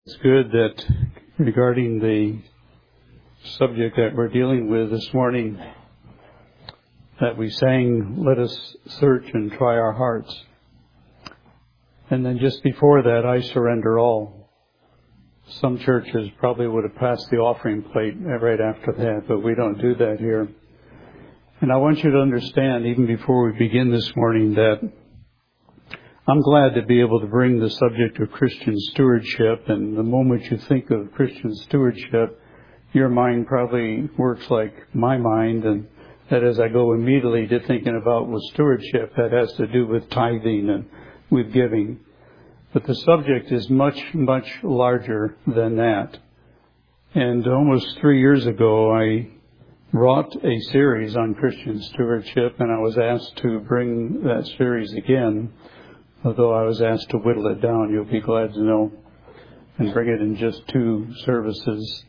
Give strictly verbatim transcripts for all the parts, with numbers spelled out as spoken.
It's good that regarding the subject that we're dealing with this morning, that we sang, "Let us search and try our hearts." And then just before that, "I surrender all." Some churches probably would have passed the offering plate right after that, but we don't do that here. And I want you to understand, even before we begin this morning, that I'm glad to be able to bring the subject of Christian stewardship. And the moment you think of Christian stewardship, your mind probably works like my mind, and that as I go immediately to thinking about what stewardship, that has to do with tithing and with giving. But the subject is much, much larger than that. And almost three years ago, I wrote a series on Christian stewardship, and I was asked to bring that series again. Although I was asked to whittle it down, you'll be glad to know, and bring it in just two services.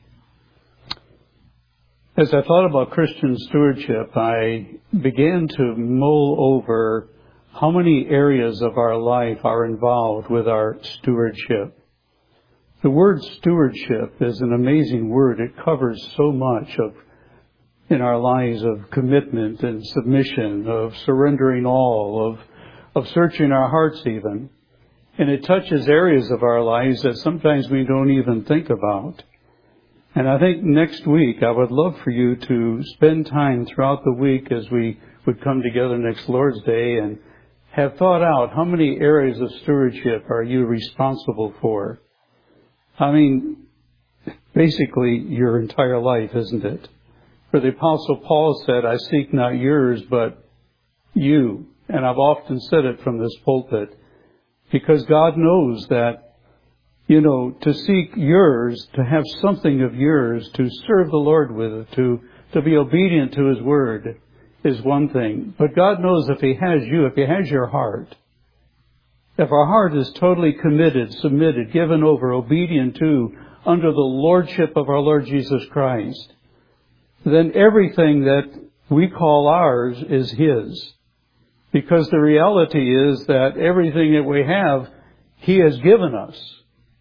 As I thought about Christian stewardship, I began to mull over how many areas of our life are involved with our stewardship. The word stewardship is an amazing word. It covers so much of in our lives of commitment and submission, of surrendering all, of of searching our hearts even. And it touches areas of our lives that sometimes we don't even think about. And I think next week I would love for you to spend time throughout the week as we would come together next Lord's Day and have thought out how many areas of stewardship are you responsible for. I mean, basically your entire life, isn't it? For the Apostle Paul said, "I seek not yours, but you." And I've often said it from this pulpit, because God knows that, you know, to seek yours, to have something of yours, to serve the Lord with it, to, to be obedient to His Word is one thing. But God knows if He has you, if He has your heart, if our heart is totally committed, submitted, given over, obedient to, under the Lordship of our Lord Jesus Christ, then everything that we call ours is His. Because the reality is that everything that we have, He has given us.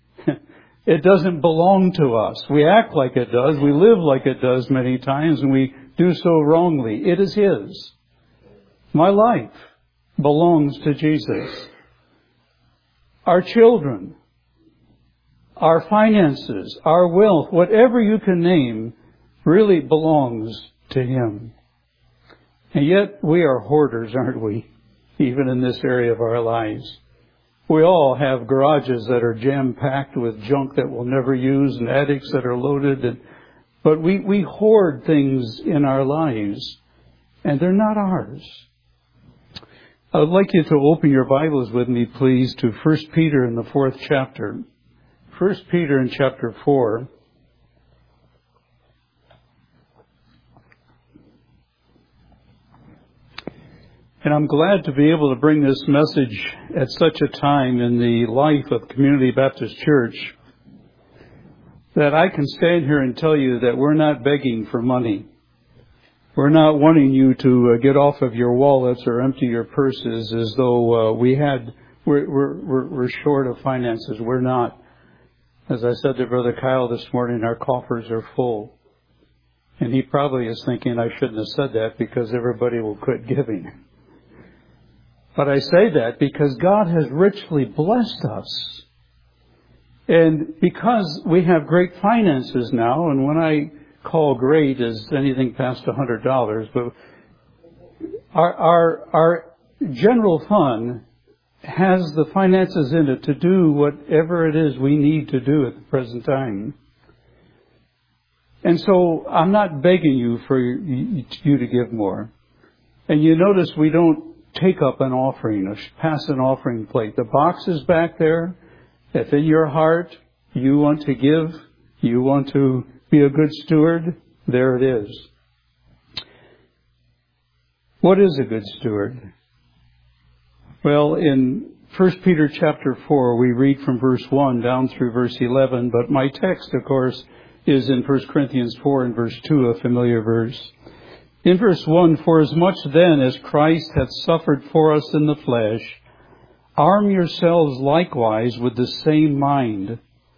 It doesn't belong to us. We act like it does. We live like it does many times, and we do so wrongly. It is His. My life belongs to Jesus. Our children, our finances, our wealth, whatever you can name, really belongs to Him. And yet we are hoarders, aren't we? Even in this area of our lives. We all have garages that are jam-packed with junk that we'll never use and attics that are loaded. And, but we, we hoard things in our lives, and they're not ours. I would like you to open your Bibles with me, please, to First Peter in the fourth chapter. First Peter in chapter four. And I'm glad to be able to bring this message at such a time in the life of Community Baptist Church that I can stand here and tell you that we're not begging for money. We're not wanting you to uh, get off of your wallets or empty your purses as though uh, we had, we're, we're, we're short of finances. We're not. As I said to Brother Kyle this morning, our coffers are full. And he probably is thinking I shouldn't have said that because everybody will quit giving. But I say that because God has richly blessed us. And because we have great finances now, and when I call great is anything past one hundred dollars, but our, our, our general fund has the finances in it to do whatever it is we need to do at the present time. And so I'm not begging you for you to give more. And you notice we don't take up an offering or pass an offering plate. The box is back there. If in your heart you want to give, you want to be a good steward, there it is. What is a good steward? Well, in First Peter chapter four, we read from verse one down through verse eleven, but my text, of course, is in First Corinthians four and verse two, a familiar verse. In verse one, "For as much then as Christ hath suffered for us in the flesh, arm yourselves likewise with the same mind.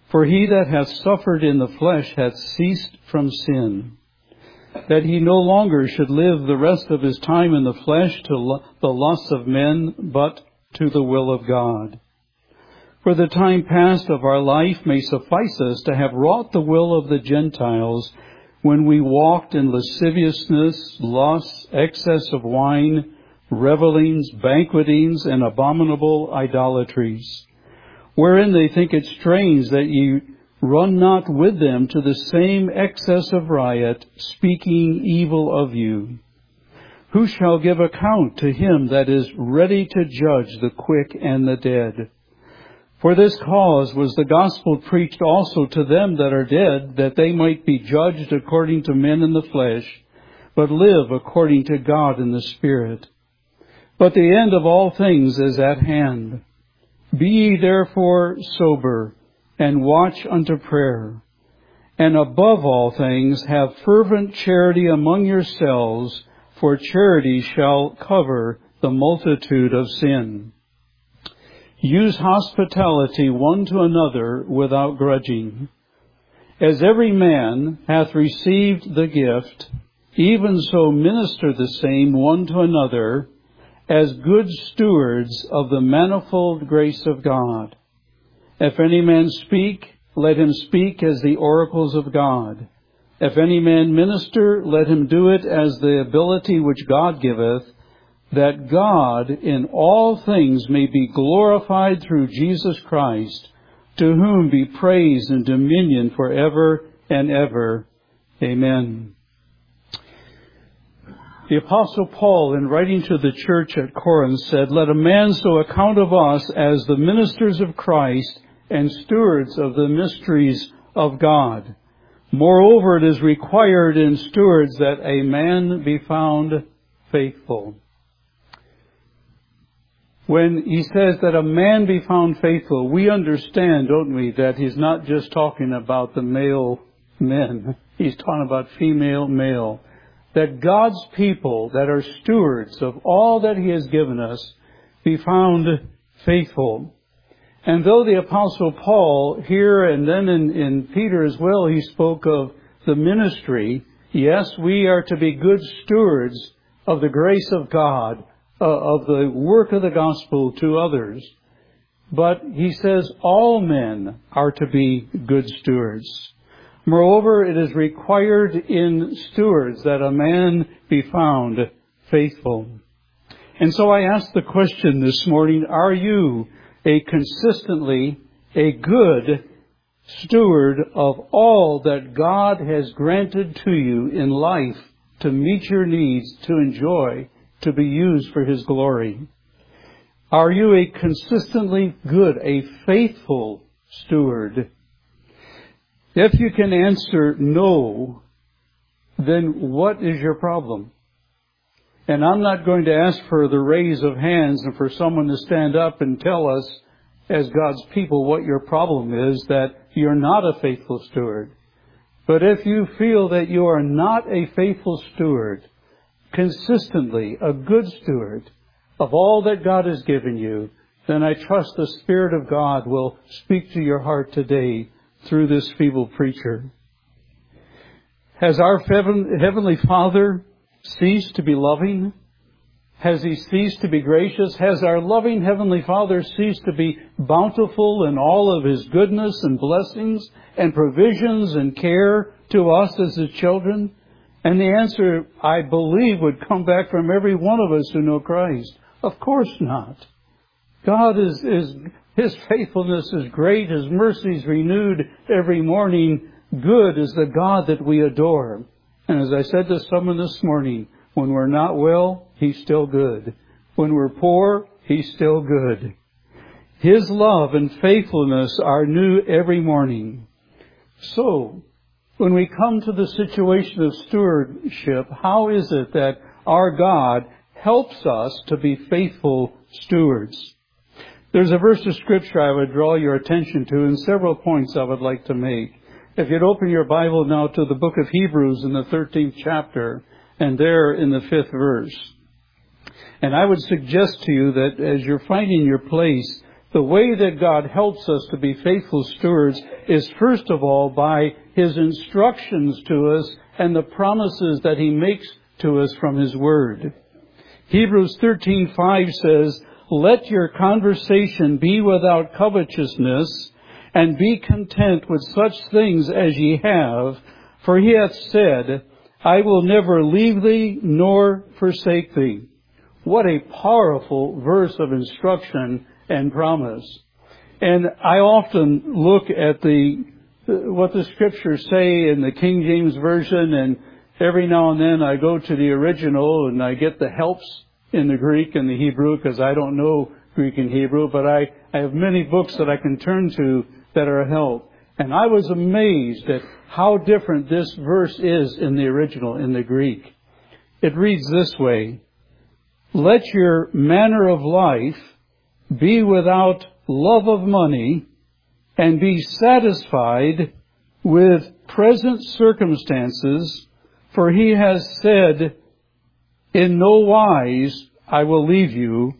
For he that hath suffered in the flesh hath ceased from sin, that he no longer should live the rest of his time in the flesh to the lusts of men, but to the will of God. For the time past of our life may suffice us to have wrought the will of the Gentiles, when we walked in lasciviousness, lusts, excess of wine, revellings, banquetings, and abominable idolatries, wherein they think it strange that ye run not with them to the same excess of riot, speaking evil of you. Who shall give account to him that is ready to judge the quick and the dead? For this cause was the gospel preached also to them that are dead, that they might be judged according to men in the flesh, but live according to God in the Spirit. But the end of all things is at hand. Be ye therefore sober, and watch unto prayer. And above all things have fervent charity among yourselves, for charity shall cover the multitude of sin. Use hospitality one to another without grudging. As every man hath received the gift, even so minister the same one to another, as good stewards of the manifold grace of God. If any man speak, let him speak as the oracles of God. If any man minister, let him do it as the ability which God giveth, that God in all things may be glorified through Jesus Christ, to whom be praise and dominion forever and ever. Amen. The Apostle Paul, in writing to the church at Corinth, said, Let a man so account of us as the ministers of Christ and stewards of the mysteries of God. Moreover, it is required in stewards that a man be found faithful. When he says that a man be found faithful, we understand, don't we, that he's not just talking about the male men. He's talking about female, male. That God's people that are stewards of all that He has given us be found faithful. And though the Apostle Paul here and then in, in Peter as well, he spoke of the ministry, yes, we are to be good stewards of the grace of God, uh, of the work of the gospel to others. But he says all men are to be good stewards. Moreover, it is required in stewards that a man be found faithful. And so I ask the question this morning, are you a consistently a good steward of all that God has granted to you in life to meet your needs, to enjoy, to be used for His glory? Are you a consistently good, a faithful steward? If you can answer no, then what is your problem? And I'm not going to ask for the raise of hands and for someone to stand up and tell us as God's people what your problem is, that you're not a faithful steward. But if you feel that you are not a faithful steward, consistently a good steward of all that God has given you, then I trust the Spirit of God will speak to your heart today through this feeble preacher. Has our Heavenly Father ceased to be loving? Has He ceased to be gracious? Has our loving Heavenly Father ceased to be bountiful in all of His goodness and blessings and provisions and care to us as His children? And the answer, I believe, would come back from every one of us who know Christ. Of course not. God is, is His faithfulness is great. His mercies renewed every morning. Good is the God that we adore. And as I said to someone this morning, when we're not well, He's still good. When we're poor, He's still good. His love and faithfulness are new every morning. So, when we come to the situation of stewardship, how is it that our God helps us to be faithful stewards? There's a verse of Scripture I would draw your attention to, and several points I would like to make. If you'd open your Bible now to the book of Hebrews in the thirteenth chapter, and there in the fifth verse. And I would suggest to you that as you're finding your place, The way that God helps us to be faithful stewards is first of all by His instructions to us and the promises that He makes to us from His Word. Hebrews thirteen five says, "Let your conversation be without covetousness, and be content with such things as ye have, for He hath said, I will never leave thee nor forsake thee." What a powerful verse of instruction and promise. And I often look at the what the Scriptures say in the King James Version, and every now and then I go to the original and I get the helps in the Greek and the Hebrew, because I don't know Greek and Hebrew, but I, I have many books that I can turn to that are a help. And I was amazed at how different this verse is in the original, in the Greek. It reads this way, "Let your manner of life be without love of money, and be satisfied with present circumstances, for He has said, in no wise I will leave you,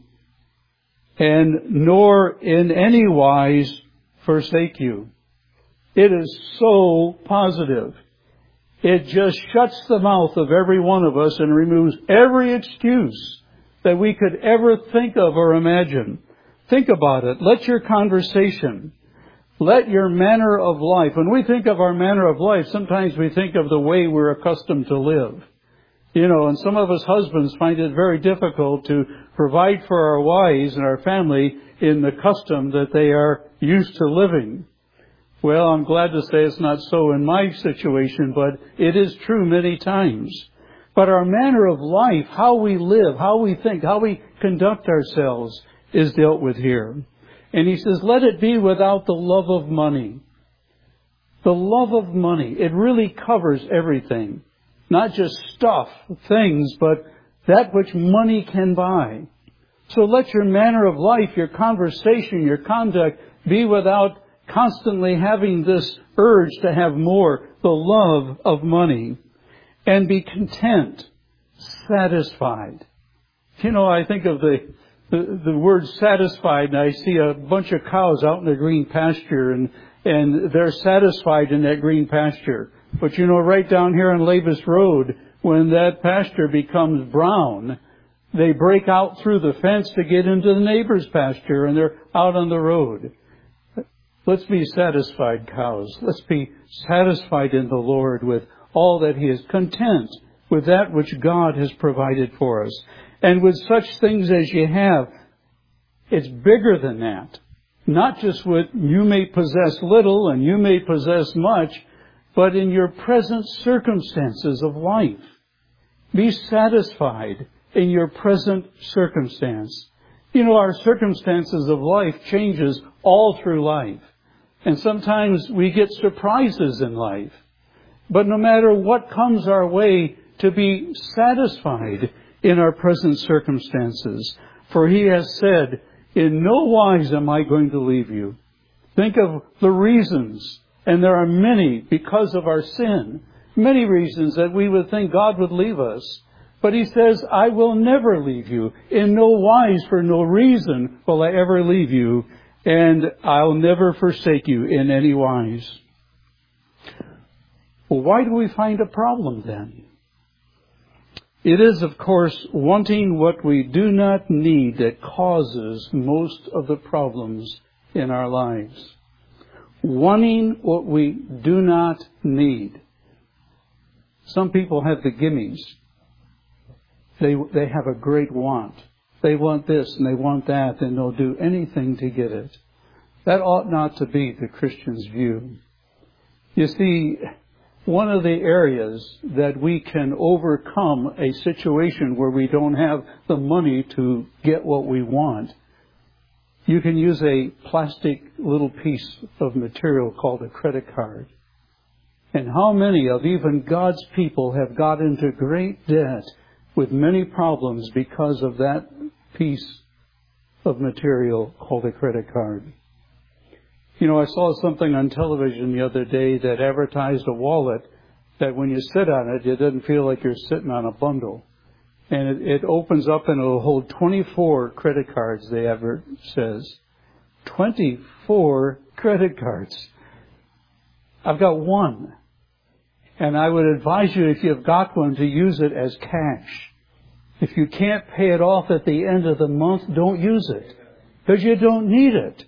and nor in any wise forsake you." It is so positive. It just shuts the mouth of every one of us and removes every excuse that we could ever think of or imagine. Think about it. Let your conversation, let your manner of life. When we think of our manner of life, sometimes we think of the way we're accustomed to live. You know, and some of us husbands find it very difficult to provide for our wives and our family in the custom that they are used to living. Well, I'm glad to say it's not so in my situation, but it is true many times. But our manner of life, how we live, how we think, how we conduct ourselves is dealt with here. And he says, let it be without the love of money. The love of money, it really covers everything. Not just stuff, things, but that which money can buy. So let your manner of life, your conversation, your conduct be without constantly having this urge to have more, the love of money. And be content, satisfied. You know, I think of the, the, the word satisfied, and I see a bunch of cows out in the green pasture, and, and they're satisfied in that green pasture. But you know, right down here on Labus Road, when that pasture becomes brown, they break out through the fence to get into the neighbor's pasture, and they're out on the road. Let's be satisfied cows. Let's be satisfied in the Lord with all that He is, content with that which God has provided for us. And with such things as you have, it's bigger than that. Not just what you may possess little and you may possess much, but in your present circumstances of life. Be satisfied in your present circumstance. You know, our circumstances of life changes all through life. And sometimes we get surprises in life. But no matter what comes our way, to be satisfied in our present circumstances. For He has said, in no wise am I going to leave you. Think of the reasons, and there are many because of our sin. Many reasons that we would think God would leave us. But He says, I will never leave you. In no wise, for no reason, will I ever leave you. And I'll never forsake you in any wise. Well, why do we find a problem then? It is, of course, wanting what we do not need that causes most of the problems in our lives. Wanting what we do not need. Some people have the gimmies. They, they have a great want. They want this and they want that, and they'll do anything to get it. That ought not to be the Christian's view. You see, one of the areas that we can overcome a situation where we don't have the money to get what we want, you can use a plastic little piece of material called a credit card. And how many of even God's people have got into great debt with many problems because of that piece of material called a credit card. You know, I saw something on television the other day that advertised a wallet that when you sit on it, it doesn't feel like you're sitting on a bundle. And it, it opens up and it'll hold twenty-four credit cards, the advert says. twenty-four credit cards. I've got one. And I would advise you, if you've got one, to use it as cash. If you can't pay it off at the end of the month, don't use it. Because you don't need it.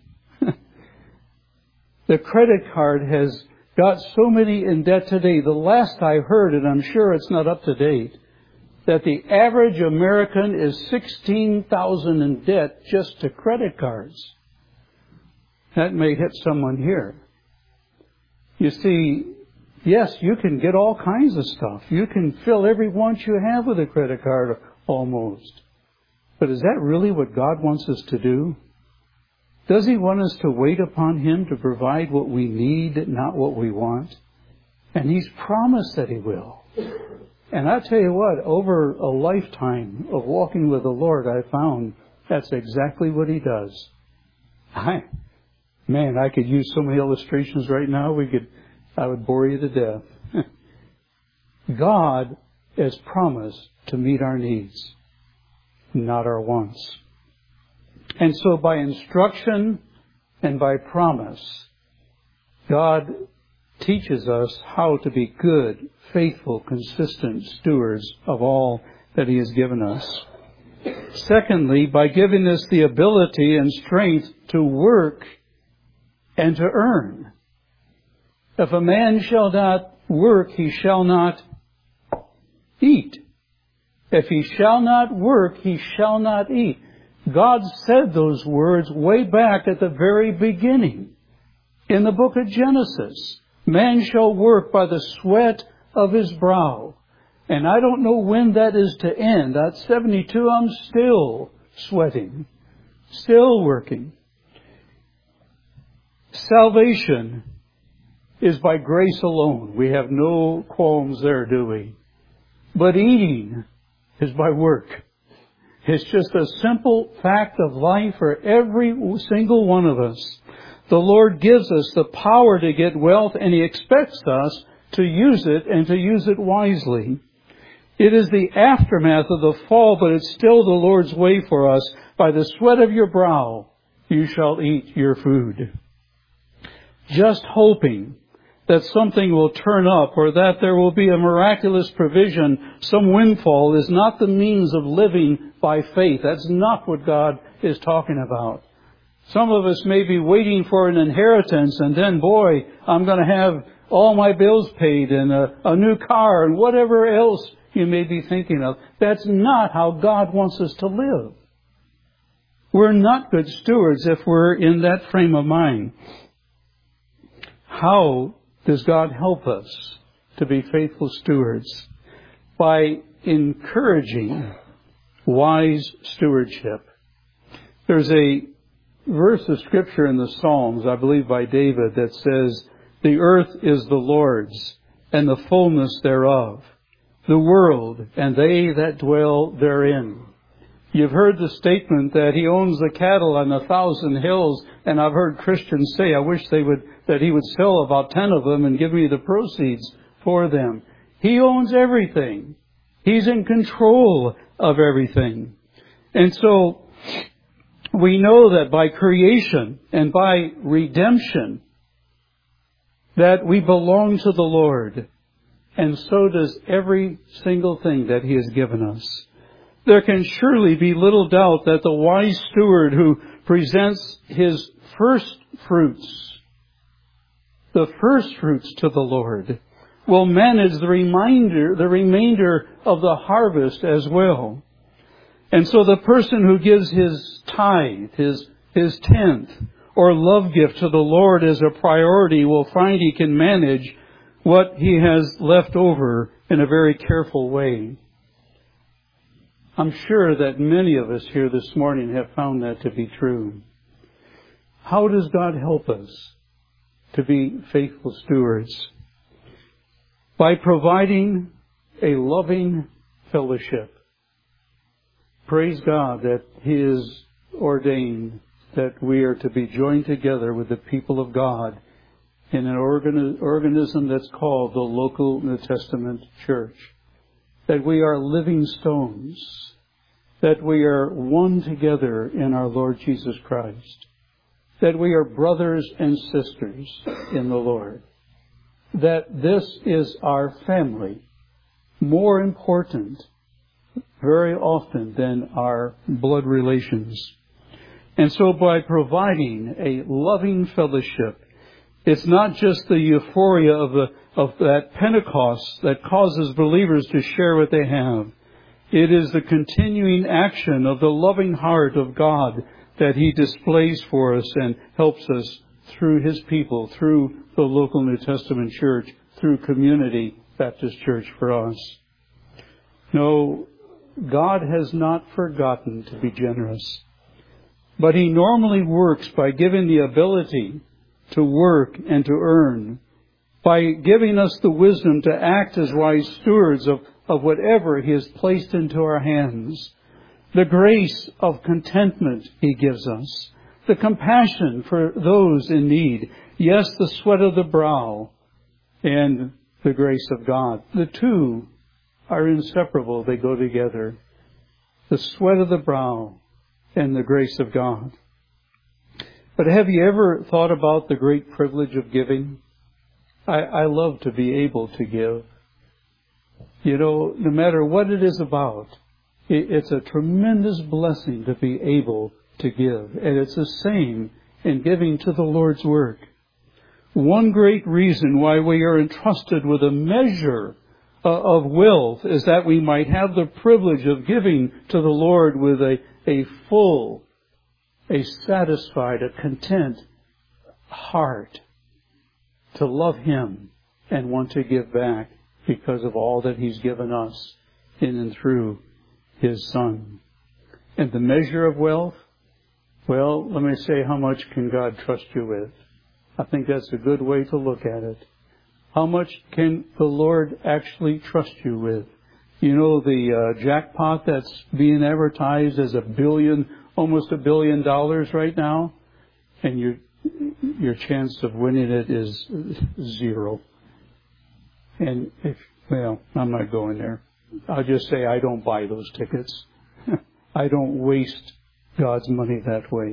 The credit card has got so many in debt today. The last I heard, and I'm sure it's not up to date, that the average American is sixteen thousand dollars in debt just to credit cards. That may hit someone here. You see, yes, you can get all kinds of stuff. You can fill every want you have with a credit card, almost. But is that really what God wants us to do? Does He want us to wait upon Him to provide what we need, not what we want? And He's promised that He will. And I tell you what, over a lifetime of walking with the Lord, I found that's exactly what He does. I, man, I could use so many illustrations right now. We could, I would bore you to death. God has promised to meet our needs, not our wants. And so by instruction and by promise, God teaches us how to be good, faithful, consistent stewards of all that He has given us. Secondly, by giving us the ability and strength to work and to earn. If a man shall not work, he shall not eat. If he shall not work, he shall not eat. God said those words way back at the very beginning in the book of Genesis. Man shall work by the sweat of his brow. And I don't know when that is to end. At seventy-two, I'm still sweating, still working. Salvation is by grace alone. We have no qualms there, do we? But eating is by work. It's just a simple fact of life for every single one of us. The Lord gives us the power to get wealth, and He expects us to use it and to use it wisely. It is the aftermath of the fall, but it's still the Lord's way for us. By the sweat of your brow, you shall eat your food. Just hoping that something will turn up or that there will be a miraculous provision, some windfall, is not the means of living by faith. That's not what God is talking about. Some of us may be waiting for an inheritance, and then, boy, I'm going to have all my bills paid and a, a new car and whatever else you may be thinking of. That's not how God wants us to live. We're not good stewards if we're in that frame of mind. How does God help us to be faithful stewards? By encouraging wise stewardship. There's a verse of Scripture in the Psalms, I believe by David, that says, "The earth is the Lord's, and the fullness thereof, the world, and they that dwell therein." You've heard the statement that He owns the cattle on a thousand hills, and I've heard Christians say, I wish they would, that He would sell about ten of them and give me the proceeds for them. He owns everything. He's in control of everything. And so, we know that by creation and by redemption, that we belong to the Lord. And so does every single thing that He has given us. There can surely be little doubt that the wise steward who presents his first fruits, the first fruits to the Lord, will manage the remainder, the remainder of the harvest as well. And so the person who gives his tithe, his, his tenth, or love gift to the Lord as a priority will find he can manage what he has left over in a very careful way. I'm sure that many of us here this morning have found that to be true. How does God help us to be faithful stewards? By providing a loving fellowship. Praise God that He has ordained that we are to be joined together with the people of God in an organi- organism that's called the local New Testament church. That we are living stones. That we are one together in our Lord Jesus Christ. that we are brothers and sisters in the Lord, that this is our family, more important very often than our blood relations. And so by providing a loving fellowship, it's not just the euphoria of the of that Pentecost that causes believers to share what they have. It is the continuing action of the loving heart of God that He displays for us and helps us through His people, through the local New Testament church, through Community Baptist Church for us. No, God has not forgotten to be generous, but He normally works by giving the ability to work and to earn, by giving us the wisdom to act as wise stewards of, of whatever He has placed into our hands, the grace of contentment He gives us, the compassion for those in need, yes, the sweat of the brow, and the grace of God. The two are inseparable. They go together. The sweat of the brow and the grace of God. But have you ever thought about the great privilege of giving? I, I love to be able to give. You know, no matter what it is about, it, it's a tremendous blessing to be able to give. And it's the same in giving to the Lord's work. One great reason why we are entrusted with a measure of wealth is that we might have the privilege of giving to the Lord with a, a full, a satisfied, a content heart to love Him and want to give back because of all that He's given us in and through His Son. And the measure of wealth, well, let me say, how much can God trust you with? I think that's a good way to look at it. How much can the Lord actually trust you with? You know, the uh, jackpot that's being advertised as a billion, almost a billion dollars right now, and your your chance of winning it is zero. And if, well, I'm not going there. I'll just say I don't buy those tickets. I don't waste God's money that way.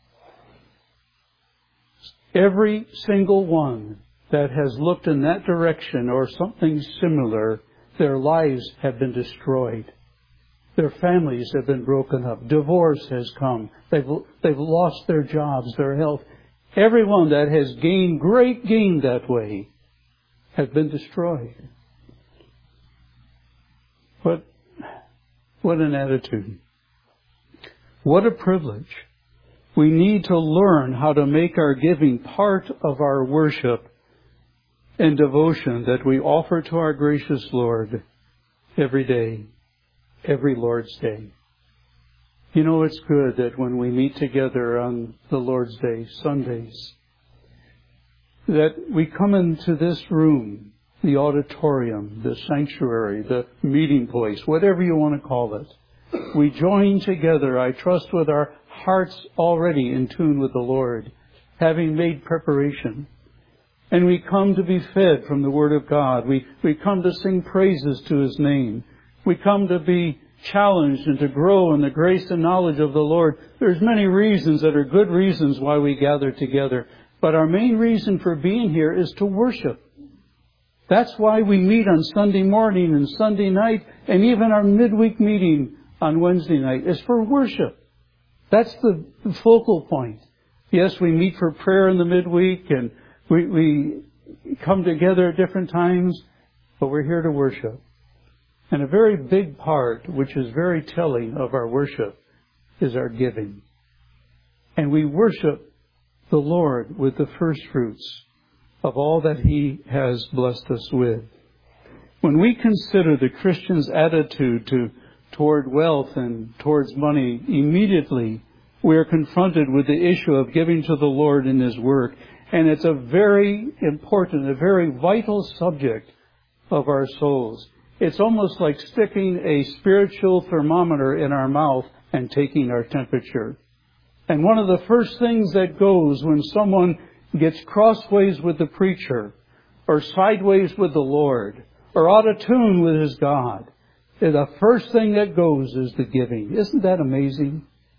Every single one that has looked in that direction or something similar, their lives have been destroyed. Their families have been broken up. Divorce has come. They've, they've lost their jobs, their health. Everyone that has gained great gain that way has been destroyed. What, what an attitude. What a privilege. We need to learn how to make our giving part of our worship and devotion that we offer to our gracious Lord every day, every Lord's Day. You know, it's good that when we meet together on the Lord's Day, Sundays, that we come into this room, the auditorium, the sanctuary, the meeting place, whatever you want to call it. We join together, I trust, with our hearts already in tune with the Lord, having made preparation. And we come to be fed from the Word of God. We, we come to sing praises to His name. We come to be challenged and to grow in the grace and knowledge of the Lord. There's many reasons that are good reasons why we gather together. But our main reason for being here is to worship. That's why we meet on Sunday morning and Sunday night, and even our midweek meeting on Wednesday night is for worship. That's the focal point. Yes, we meet for prayer in the midweek, and we, we come together at different times, but we're here to worship. And a very big part, which is very telling of our worship, is our giving. And we worship the Lord with the first fruits of all that He has blessed us with. When we consider the Christian's attitude to toward wealth and towards money, immediately we are confronted with the issue of giving to the Lord in His work. And it's a very important, a very vital subject of our souls. It's almost like sticking a spiritual thermometer in our mouth and taking our temperature. And one of the first things that goes when someone gets crossways with the preacher, or sideways with the Lord, or out of tune with his God, the first thing that goes is the giving. Isn't that amazing?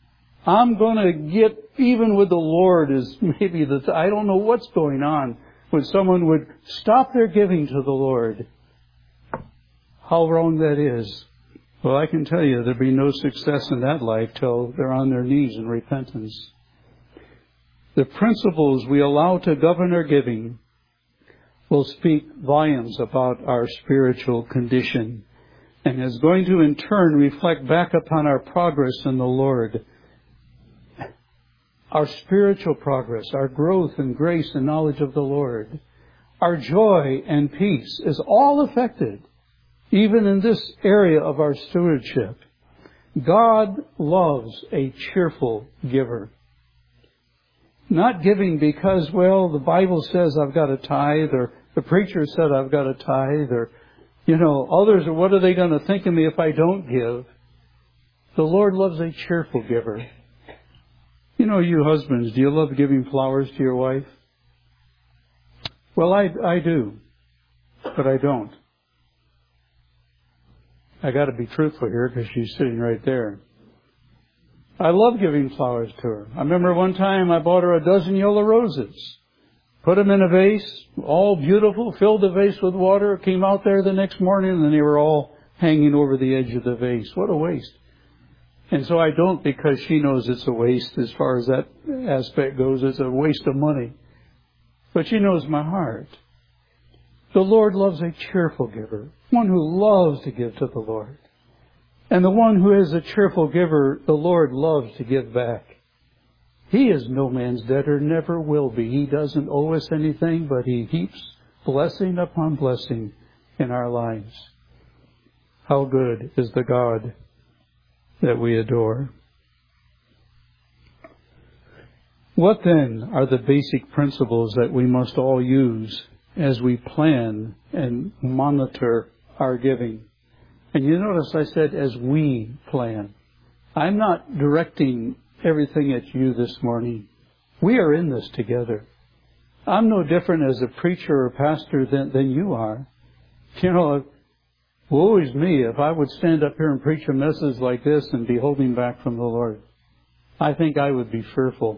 I'm going to get even with the Lord is maybe the, I don't know what's going on when someone would stop their giving to the Lord. How wrong that is. Well, I can tell you there'll be no success in that life till they're on their knees in repentance. The principles we allow to govern our giving will speak volumes about our spiritual condition and is going to in turn reflect back upon our progress in the Lord. Our spiritual progress, our growth in grace and knowledge of the Lord, our joy and peace is all affected, even in this area of our stewardship. God loves a cheerful giver. Not giving because, well, the Bible says I've got to tithe, or the preacher said I've got to tithe, or, you know, others, or what are they going to think of me if I don't give? The Lord loves a cheerful giver. You know, you husbands, do you love giving flowers to your wife? Well, I, I do, but I don't. I got to be truthful here because she's sitting right there. I love giving flowers to her. I remember one time I bought her a dozen yellow roses, put them in a vase, all beautiful, filled the vase with water, came out there the next morning, and they were all hanging over the edge of the vase. What a waste. And so I don't because she knows it's a waste as far as that aspect goes. It's a waste of money. But she knows my heart. The Lord loves a cheerful giver, one who loves to give to the Lord. And the one who is a cheerful giver, the Lord loves to give back. He is no man's debtor, never will be. He doesn't owe us anything, but He heaps blessing upon blessing in our lives. How good is the God that we adore. What then are the basic principles that we must all use as we plan and monitor our giving? And you notice I said as we plan. I'm not directing everything at you this morning. We are in this together. I'm no different as a preacher or pastor than, than you are. You know, woe is me if I would stand up here and preach a message like this and be holding back from the Lord. I think I would be fearful.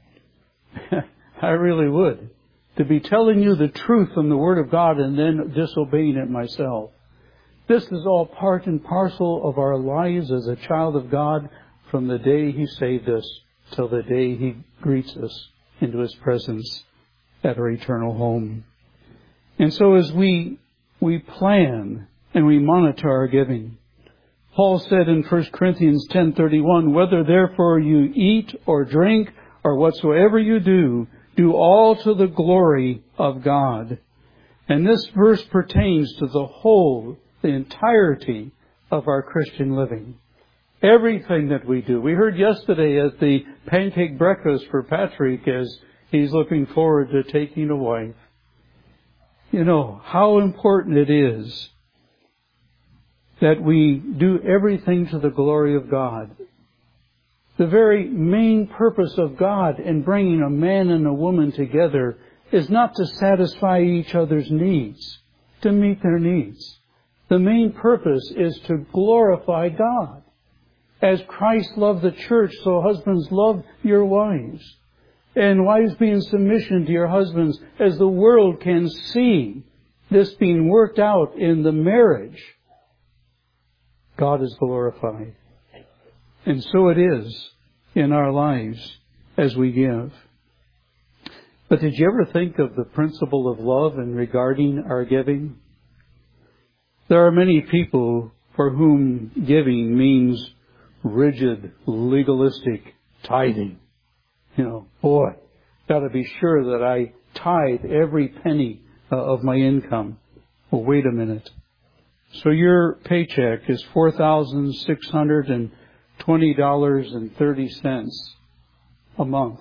I really would. To be telling you the truth from the Word of God and then disobeying it myself. This is all part and parcel of our lives as a child of God from the day He saved us till the day He greets us into His presence at our eternal home. And so as we we plan and we monitor our giving, Paul said in First Corinthians ten thirty-one, whether therefore you eat or drink or whatsoever you do, do all to the glory of God. And this verse pertains to the whole, the entirety of our Christian living. Everything that we do. We heard yesterday at the pancake breakfast for Patrick as he's looking forward to taking a wife. You know, how important it is that we do everything to the glory of God. The very main purpose of God in bringing a man and a woman together is not to satisfy each other's needs, to meet their needs. The main purpose is to glorify God. As Christ loved the church, so husbands love your wives. And wives be in submission to your husbands as the world can see this being worked out in the marriage. God is glorified. And so it is in our lives as we give. But did you ever think of the principle of love in regarding our giving? There are many people for whom giving means rigid, legalistic tithing. You know, boy, got to be sure that I tithe every penny uh, of my income. Well, wait a minute. So your paycheck is four thousand six hundred twenty dollars and thirty cents a month.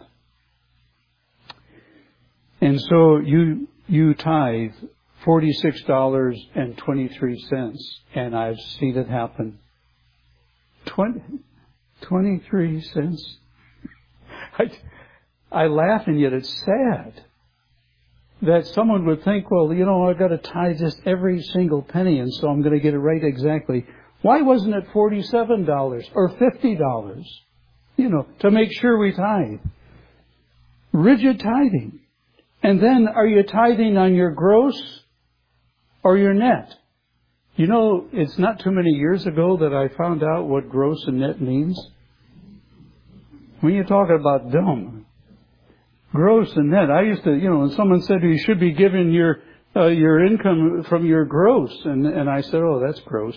And so you you tithe forty-six dollars and twenty-three cents. And I've seen it happen. twenty, twenty-three cents. I, I laugh, and yet it's sad that someone would think, well, you know, I've got to tithe just every single penny, and so I'm going to get it right exactly. Why wasn't it forty-seven dollars or fifty dollars? you know, to make sure we tithe. Rigid tithing. And then, are you tithing on your gross or your net? You know, it's not too many years ago that I found out what gross and net means. When you're talking about dumb. Gross and net. I used to, you know, when someone said you should be giving your uh, your income from your gross, and and I said, oh, that's gross.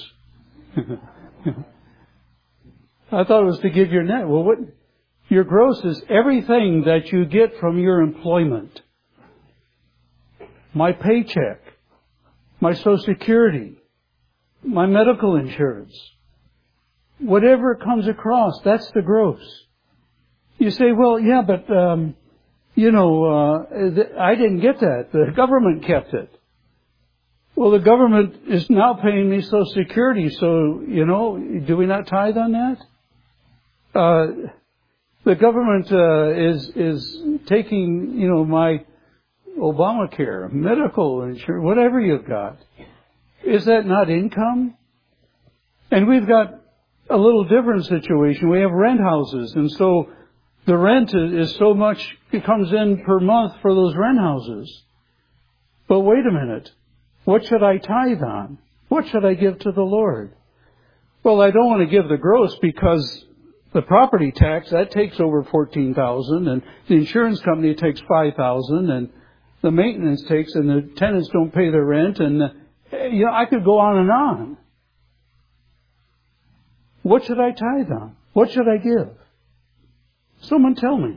I thought it was to give your net. Well, what your gross is everything that you get from your employment. My paycheck, my Social Security, my medical insurance, whatever comes across, that's the gross. You say, well, yeah, but um, you know, uh, I didn't get that. The government kept it. Well, the government is now paying me Social Security, so, you know, do we not tithe on that? Uh, the government uh, is is taking, you know, my Obamacare, medical insurance, whatever you've got. Is that not income? And we've got a little different situation. We have rent houses, and so the rent is so much, it comes in per month for those rent houses. But wait a minute. What should I tithe on? What should I give to the Lord? Well, I don't want to give the gross because the property tax, that takes over fourteen thousand dollars, and the insurance company takes five thousand dollars, and the maintenance takes, and the tenants don't pay their rent, and, you know, I could go on and on. What should I tithe on? What should I give? Someone tell me.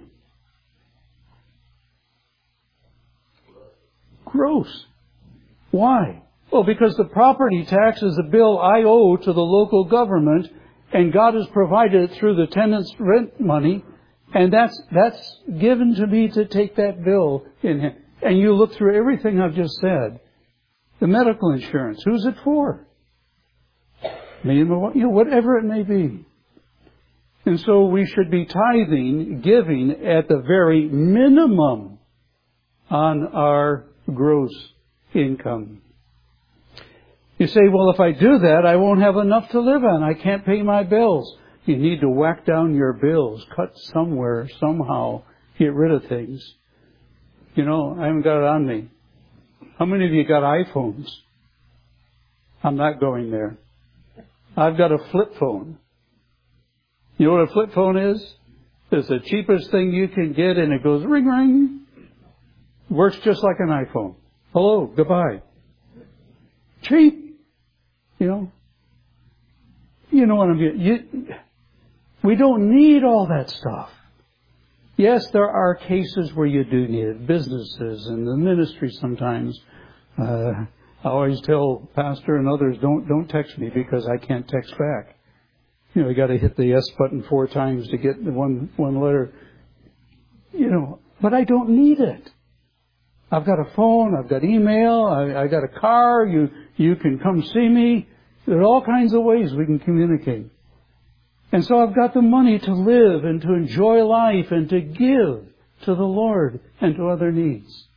Gross. Why? Well, because the property tax is a bill I owe to the local government, and God has provided it through the tenant's rent money, and that's that's given to me to take that bill in. And you look through everything I've just said. The medical insurance, who's it for? Me, you know, whatever it may be. And so we should be tithing, giving at the very minimum on our gross income. You say, well, if I do that, I won't have enough to live on. I can't pay my bills. You need to whack down your bills, cut somewhere, somehow, get rid of things. You know, I haven't got it on me. How many of you got iPhones? I'm not going there. I've got a flip phone. You know what a flip phone is? It's the cheapest thing you can get, and it goes ring, ring. Works just like an iPhone. Hello, goodbye. Cheap. You know. You know what I'm getting. You, we don't need all that stuff. Yes, there are cases where you do need it. Businesses and the ministry sometimes. Uh, I always tell Pastor and others, don't don't text me because I can't text back. You know, you got to hit the yes button four times to get the one one letter. You know, but I don't need it. I've got a phone. I've got email. I, I got a car. You you can come see me. There are all kinds of ways we can communicate. And so I've got the money to live and to enjoy life and to give to the Lord and to other needs.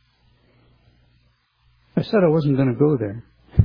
I said I wasn't going to go there.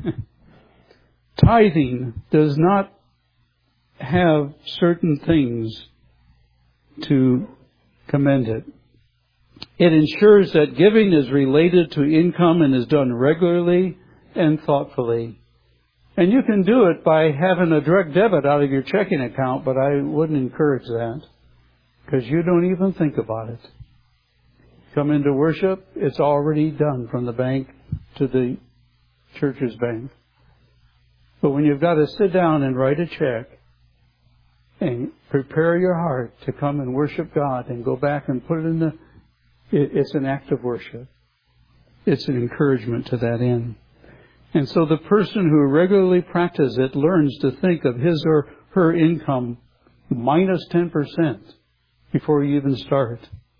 Tithing does not have certain things to commend it. It ensures that giving is related to income and is done regularly and thoughtfully. And you can do it by having a direct debit out of your checking account, but I wouldn't encourage that because you don't even think about it. Come into worship, it's already done from the bank to the church's bank. But when you've got to sit down and write a check and prepare your heart to come and worship God and go back and put it in the, it, it's an act of worship. It's an encouragement to that end. And so the person who regularly practices it learns to think of his or her income minus ten percent before you even start.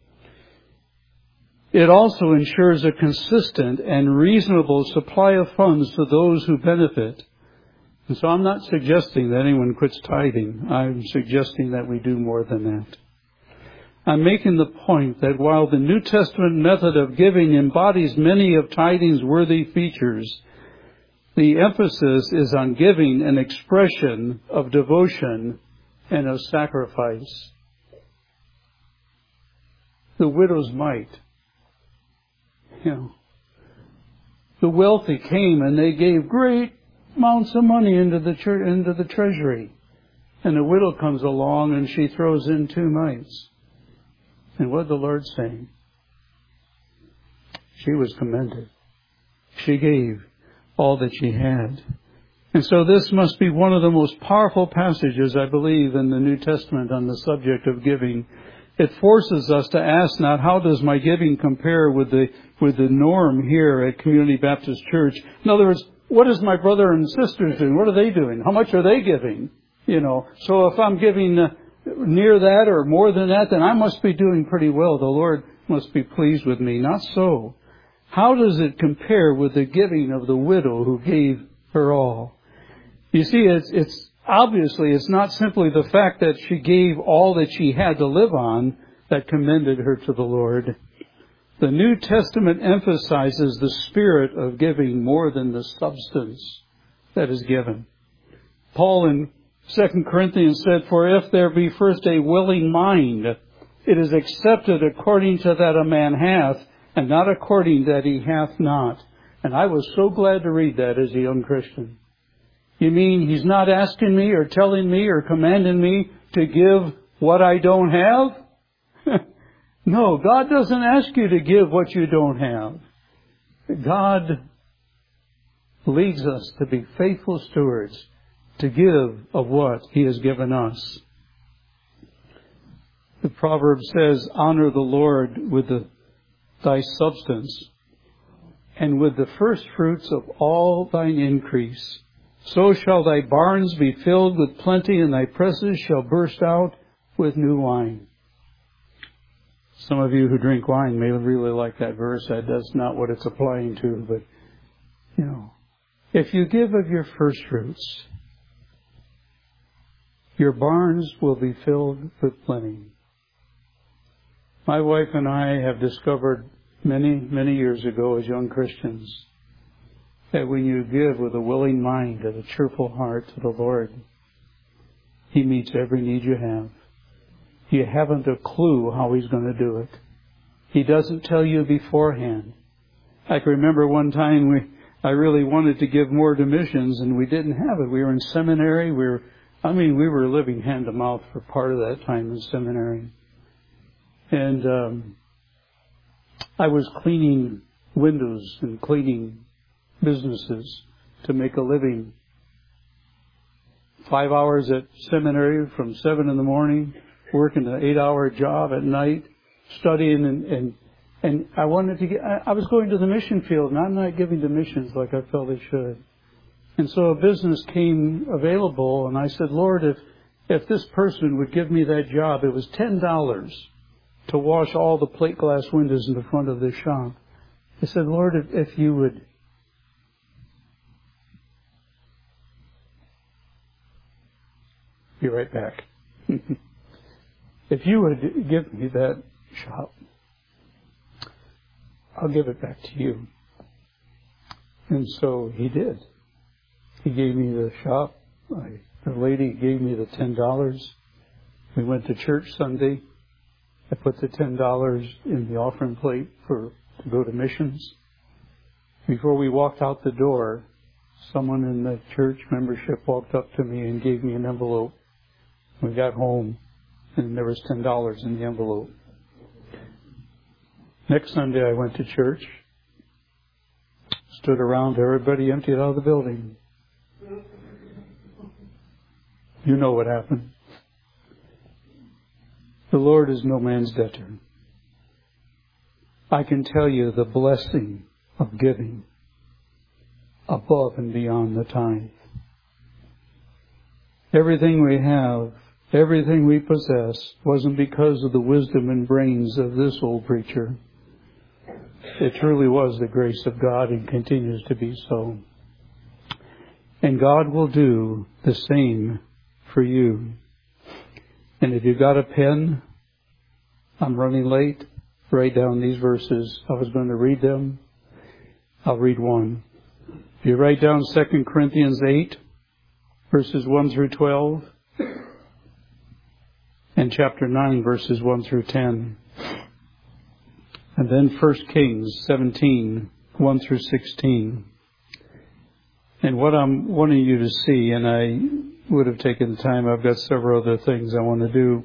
It also ensures a consistent and reasonable supply of funds to those who benefit. And so I'm not suggesting that anyone quits tithing. I'm suggesting that we do more than that. I'm making the point that while the New Testament method of giving embodies many of tithing's worthy features, the emphasis is on giving an expression of devotion and of sacrifice. the widow's mite. You know, the wealthy came and they gave great amounts of money into the church, into the treasury. And the widow comes along and she throws in two mites. And what did the Lord say? She was commended. She gave all that she had. And so this must be one of the most powerful passages, I believe, in the New Testament on the subject of giving. It forces us to ask not how does my giving compare with the with the norm here at Community Baptist Church. In other words, what is my brother and sisters doing? What are they doing? How much are they giving? You know, so if I'm giving uh, near that or more than that, then I must be doing pretty well. The Lord must be pleased with me. Not so. How does it compare with the giving of the widow who gave her all? You see, it's, it's obviously it's not simply the fact that she gave all that she had to live on that commended her to the Lord. The New Testament emphasizes the spirit of giving more than the substance that is given. Paul in Second Corinthians said, "For if there be first a willing mind, it is accepted according to that a man hath, and not according that he hath not." And I was so glad to read that as a young Christian. You mean he's not asking me or telling me or commanding me to give what I don't have? No, God doesn't ask you to give what you don't have. God leads us to be faithful stewards, to give of what He has given us. The proverb says, "Honor the Lord with the, thy substance, and with the first fruits of all thine increase. So shall thy barns be filled with plenty, and thy presses shall burst out with new wine." Some of you who drink wine may really like that verse. That's not what it's applying to, but, you know, if you give of your first fruits, your barns will be filled with plenty. My wife and I have discovered many, many years ago as young Christians that when you give with a willing mind and a cheerful heart to the Lord, He meets every need you have. You haven't a clue how He's going to do it. He doesn't tell you beforehand. I can remember one time we, I really wanted to give more to missions, and we didn't have it. We were in seminary. We were, I mean, we were living hand to mouth for part of that time in seminary. And um, I was cleaning windows and cleaning businesses to make a living. Five hours at seminary from seven in the morning, working an eight-hour job at night, studying, and, and and I wanted to get. I, I was going to the mission field, and I'm not giving to missions like I felt I should. And so a business came available, and I said, "Lord, if if this person would give me that job," it was ten dollars to wash all the plate glass windows in the front of this shop. I said, "Lord, if, if you would." Be right back. If you would give me that shop, I'll give it back to you. And so he did. He gave me the shop. I, the lady gave me the ten dollars. We went to church Sunday. I put the ten dollars in the offering plate for to go to missions. Before we walked out the door, someone in the church membership walked up to me and gave me an envelope. We got home, and there was ten dollars in the envelope. Next Sunday, I went to church, stood around, everybody emptied out of the building. You know what happened. The Lord is no man's debtor. I can tell you the blessing of giving above and beyond the tithe. Everything we have, everything we possess, wasn't because of the wisdom and brains of this old preacher. It truly was the grace of God and continues to be so. And God will do the same for you. And if you've got a pen, I'm running late, write down these verses. I was going to read them. I'll read one. If you write down Second Corinthians eight, verses one through twelve, and chapter nine, verses one through ten. And then First Kings seventeen, one through sixteen. And what I'm wanting you to see, and I would have taken the time, I've got several other things I want to do.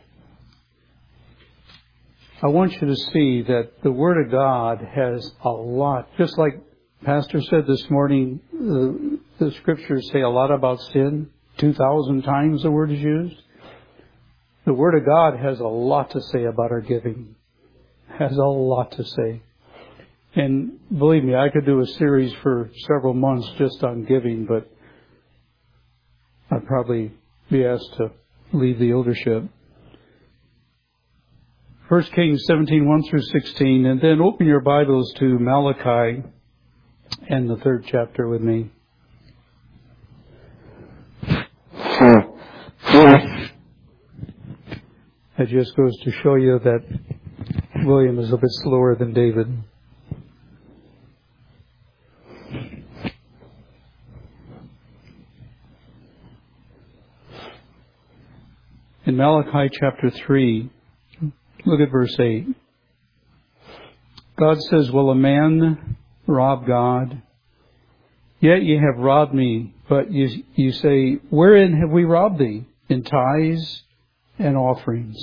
I want you to see that the Word of God has a lot, just like Pastor said this morning, the, the Scriptures say a lot about sin. two thousand times the word is used. The Word of God has a lot to say about our giving. Has a lot to say. And believe me, I could do a series for several months just on giving, but I'd probably be asked to leave the eldership. First Kings seventeen, one through sixteen, and then open your Bibles to Malachi and the third chapter with me. It just goes to show you that William is a bit slower than David. In Malachi chapter three, look at verse eight. God says, "Will a man rob God? Yet ye have robbed me." But you, you say, "Wherein have we robbed thee? In tithes and offerings.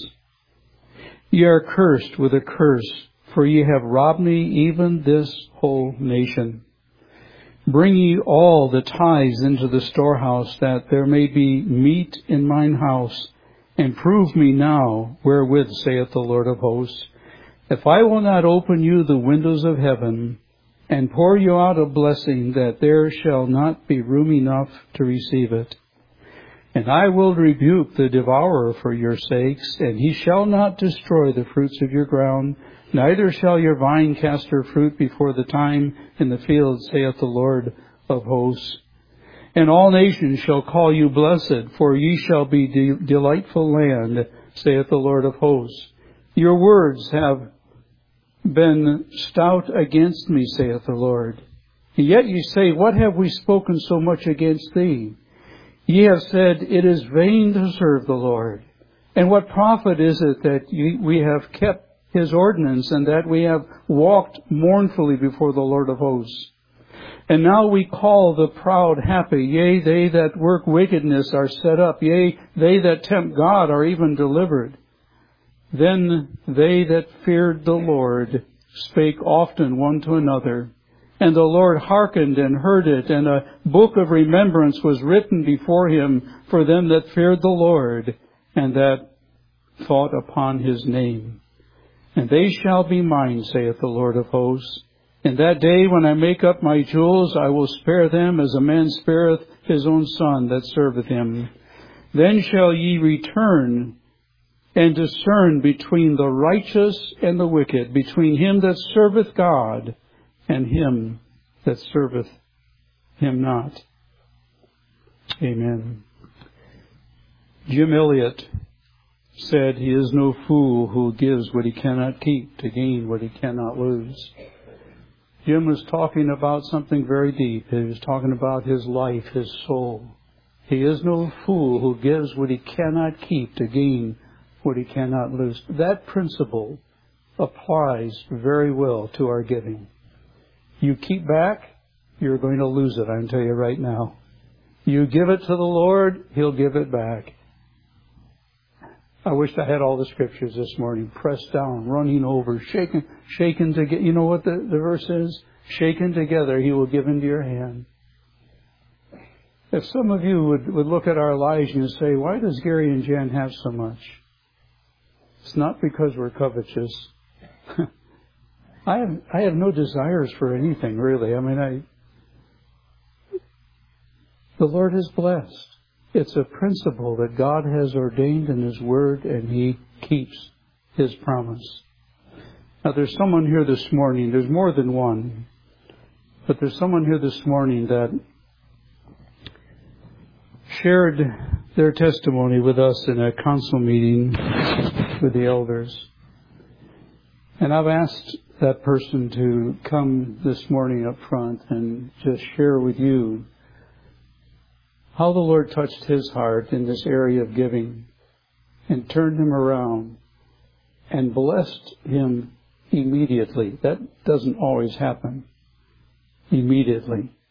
Ye are cursed with a curse, for ye have robbed me, even this whole nation. Bring ye all the tithes into the storehouse, that there may be meat in mine house. And prove me now, wherewith saith the Lord of hosts, if I will not open you the windows of heaven, and pour you out a blessing, that there shall not be room enough to receive it. And I will rebuke the devourer for your sakes, and he shall not destroy the fruits of your ground, neither shall your vine cast her fruit before the time in the field, saith the Lord of hosts. And all nations shall call you blessed, for ye shall be de- delightful land, saith the Lord of hosts. Your words have been stout against me, saith the Lord. And yet ye say, what have we spoken so much against thee? Ye have said, it is vain to serve the Lord. And what profit is it that ye, we have kept his ordinance, and that we have walked mournfully before the Lord of hosts? And now we call the proud happy. Yea, they that work wickedness are set up. Yea, they that tempt God are even delivered. Then they that feared the Lord spake often one to another. And the Lord hearkened and heard it, and a book of remembrance was written before him for them that feared the Lord, and that thought upon his name. And they shall be mine, saith the Lord of hosts. In that day when I make up my jewels, I will spare them as a man spareth his own son that serveth him. Then shall ye return and discern between the righteous and the wicked, between him that serveth God and him that serveth him not. Amen. Jim Elliot said, he is no fool who gives what he cannot keep to gain what he cannot lose. Jim was talking about something very deep. He was talking about his life, his soul. He is no fool who gives what he cannot keep to gain what he cannot lose. That principle applies very well to our giving. You keep back, you're going to lose it, I can tell you right now. You give it to the Lord, He'll give it back. I wish I had all the scriptures this morning. Pressed down, running over, shaken, shaken together. You know what the, the verse is? Shaken together, He will give into your hand. If some of you would, would look at our lives and say, why does Gary and Jan have so much? It's not because we're covetous. I have I have no desires for anything, really. I mean, I the Lord is blessed. It's a principle that God has ordained in His Word, and He keeps His promise. Now, there's someone here this morning, there's more than one, but there's someone here this morning that shared their testimony with us in a council meeting with the elders. And I've asked that person to come this morning up front and just share with you how the Lord touched his heart in this area of giving and turned him around and blessed him immediately. That doesn't always happen immediately.